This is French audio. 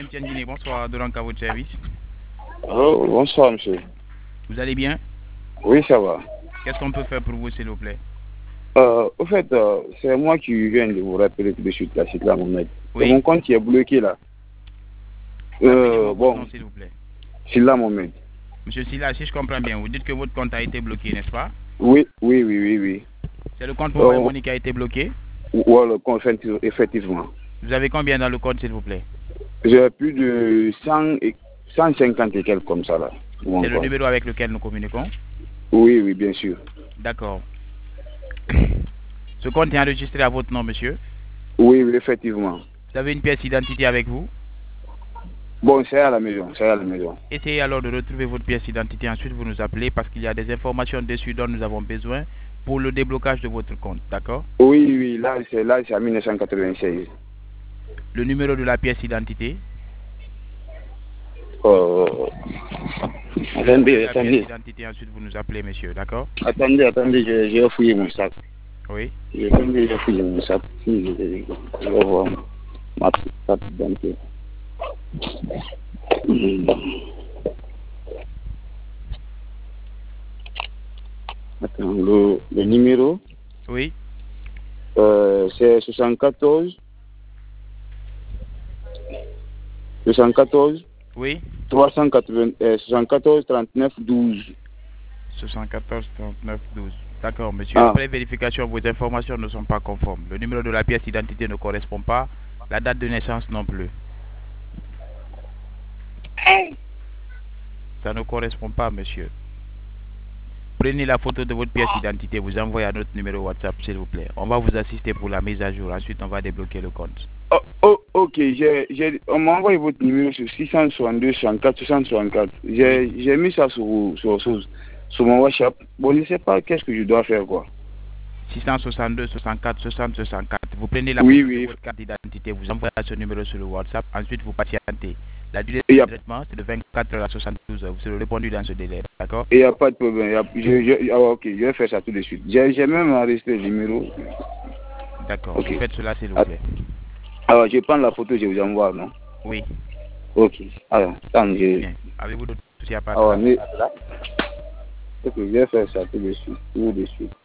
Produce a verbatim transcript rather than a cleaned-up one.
Tiendini, bonsoir, Dolanka à votre service. Oh, bonsoir, monsieur. Vous allez bien? Oui, ça va. Qu'est-ce qu'on peut faire pour vous, s'il vous plaît? Euh, au fait, euh, c'est moi qui viens de vous rappeler tout de suite, là, c'est là, Mohamed. Oui. Mon compte qui est bloqué, là. Euh, bon, nom, s'il vous plaît. c'est là, Mohamed. Monsieur Silla, si je comprends bien, vous dites que votre compte a été bloqué, n'est-ce pas? Oui, oui, oui, oui, oui. C'est le compte Mobile Money qui a été bloqué? Oui, le compte, effectivement. Vous avez combien dans le compte, s'il vous plaît? J'ai plus de cent et, cent cinquante et quelques comme ça, là. C'est le numéro avec lequel nous communiquons? Oui, oui, bien sûr. D'accord. Ce compte est enregistré à votre nom, monsieur? Oui, oui, effectivement. Vous avez une pièce d'identité avec vous? Bon, c'est à la maison, c'est à la maison. Essayez alors de retrouver votre pièce d'identité, ensuite vous nous appelez parce qu'il y a des informations dessus dont nous avons besoin pour le déblocage de votre compte, d'accord? Oui, oui, là, c'est là, c'est en mille neuf cent quatre-vingt-seize. Le numéro de la pièce d'identité? Euh... Attendez, la attendez. pièce d'identité, ensuite vous nous appelez, monsieur, d'accord? Attendez, attendez, j'ai fouillé mon sac. Oui. J'ai fouillé mon sac. Je vais voir ma carte d'identité. Attends, le, le numéro? Oui. Euh, c'est soixante-quatorze. soixante-quatorze. Oui. trois cent quatre-vingts, euh, soixante-quatorze, trente-neuf, douze. soixante-quatorze, trente-neuf, douze. D'accord, monsieur. Ah. Après vérification, vos informations ne sont pas conformes. Le numéro de la pièce d'identité ne correspond pas. La date de naissance non plus. Ça ne correspond pas, monsieur. Prenez la photo de votre pièce d'identité, vous envoyez à notre numéro WhatsApp, s'il vous plaît. On va vous assister pour la mise à jour. Ensuite, on va débloquer le compte. Oh, oh, ok, j'ai, j'ai, on m'a envoyé votre numéro sur six cent soixante-deux, soixante-quatre, soixante-quatre. J'ai, j'ai mis ça sur, sur, sur, sur mon WhatsApp. Bon, je ne sais pas qu'est-ce que je dois faire, quoi. six cent soixante-deux, soixante-quatre, soixante, soixante-quatre. Vous prenez la oui, photo oui. de votre carte d'identité, vous envoyez à ce numéro sur le WhatsApp. Ensuite, vous patientez. La durée de traitement, c'est de vingt-quatre heures à soixante-douze heures. Vous serez répondu dans ce délai, d'accord? Il n'y a pas de problème. A, je, je, ah, ok, je vais faire ça tout de suite. J'ai, j'ai même enregistré le numéro. D'accord, okay. Vous faites cela, s'il vous plaît. Alors, je prends la photo, je vous envoie, non? Oui. Ok. Alors, attends, je... Bien. Avez-vous d'autres soucis à part ah, mais... Ok, je vais faire ça tout de suite. Tout de suite.